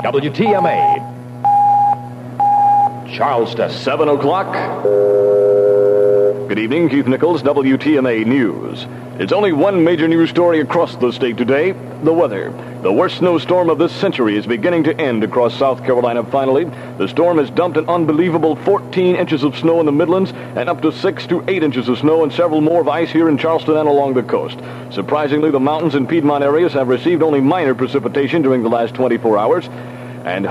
WTMA. Charleston. 7 o'clock. Good evening, Keith Nichols, WTMA News. It's only one major news story across the state today, the weather. The worst snowstorm of this century is beginning to end across South Carolina finally. The storm has dumped an unbelievable 14 inches of snow in the Midlands and up to 6 to 8 inches of snow and several more of ice here in Charleston and along the coast. Surprisingly, the mountains and Piedmont areas have received only minor precipitation during the last 24 hours, and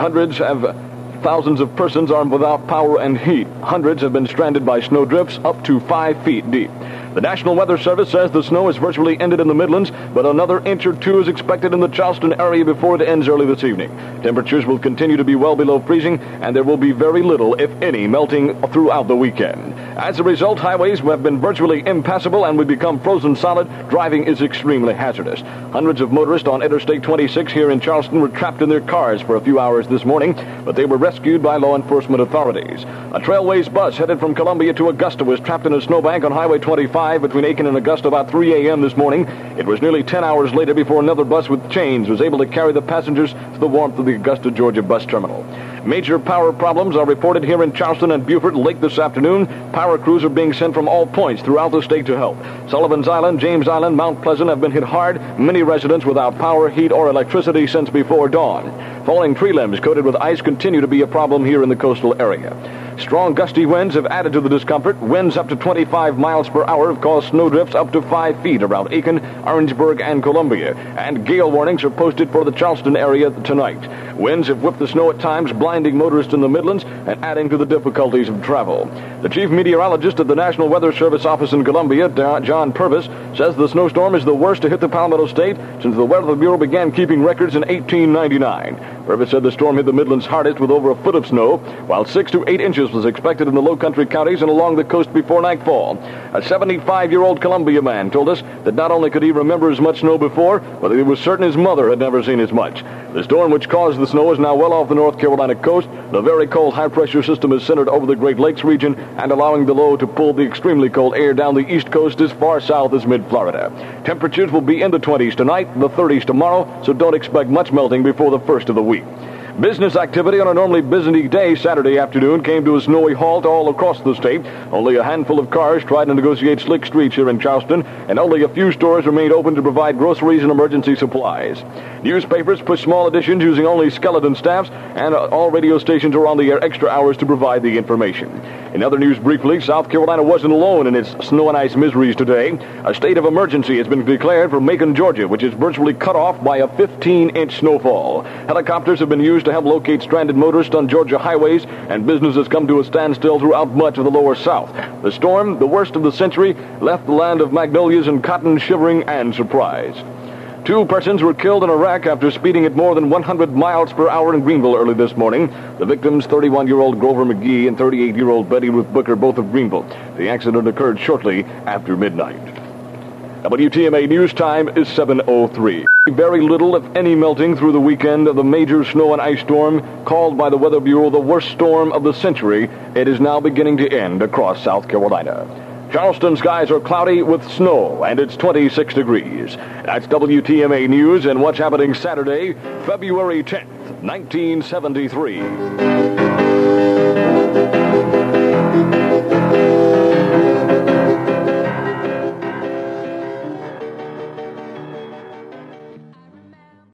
thousands of persons are without power and heat. Hundreds have been stranded by snow drifts up to 5 feet deep. The National Weather Service says the snow has virtually ended in the Midlands, but another inch or two is expected in the Charleston area before it ends early this evening. Temperatures will continue to be well below freezing, and there will be very little, if any, melting throughout the weekend. As a result, highways have been virtually impassable and will become frozen solid. Driving is extremely hazardous. Hundreds of motorists on Interstate 26 here in Charleston were trapped in their cars for a few hours this morning, but they were rescued by law enforcement authorities. A Trailways bus headed from Columbia to Augusta was trapped in a snowbank on Highway 25 between Aiken and Augusta about 3 a.m. this morning. It was nearly 10 hours later before another bus with chains was able to carry the passengers to the warmth of the Augusta, Georgia bus terminal. Major power problems are reported here in Charleston and Beaufort late this afternoon. Power crews are being sent from all points throughout the state to help. Sullivan's Island, James Island, Mount Pleasant have been hit hard. Many residents without power, heat, or electricity since before dawn. Falling tree limbs coated with ice continue to be a problem here in the coastal area. Strong gusty winds have added to the discomfort. Winds up to 25 miles per hour have caused snowdrifts up to 5 feet around Aiken, Orangeburg, and Columbia. And gale warnings are posted for the Charleston area tonight. Winds have whipped the snow at times, blinding motorists in the Midlands and adding to the difficulties of travel. The chief meteorologist at the National Weather Service office in Columbia, John Purvis, says the snowstorm is the worst to hit the Palmetto State since the Weather Bureau began keeping records in 1899. Purvis said the storm hit the Midlands hardest with over a foot of snow, while 6 to 8 inches was expected in the low-country counties and along the coast before nightfall. A 75-year-old Columbia man told us that not only could he remember as much snow before, but he was certain his mother had never seen as much. The storm which caused the snow is now well off the North Carolina coast. The very cold high-pressure system is centered over the Great Lakes region and allowing the low to pull the extremely cold air down the east coast as far south as mid-Florida. Temperatures will be in the 20s tonight, the 30s tomorrow, so don't expect much melting before the first of the week. Business activity on a normally busy day Saturday afternoon came to a snowy halt all across the state. Only a handful of cars tried to negotiate slick streets here in Charleston, and only a few stores remained open to provide groceries and emergency supplies. Newspapers pushed small editions using only skeleton staffs, and all radio stations were on the air extra hours to provide the information. In other news briefly, South Carolina wasn't alone in its snow and ice miseries today. A state of emergency has been declared for Macon, Georgia, which is virtually cut off by a 15-inch snowfall. Helicopters have been used to help locate stranded motorists on Georgia highways, and business has come to a standstill throughout much of the lower south. The storm, the worst of the century, left the land of magnolias and cotton shivering and surprise. 2 persons were killed in Iraq after speeding at more than 100 miles per hour in Greenville early this morning. The victims, 31-year-old Grover McGee and 38-year-old Betty Ruth Booker, both of Greenville. The accident occurred shortly after midnight. WTMA News Time is 7:03. Very little, if any, melting through the weekend of the major snow and ice storm called by the Weather Bureau the worst storm of the century. It is now beginning to end across South Carolina. Charleston skies are cloudy with snow, and it's 26 degrees. That's WTMA News and what's happening Saturday, February 10th, 1973.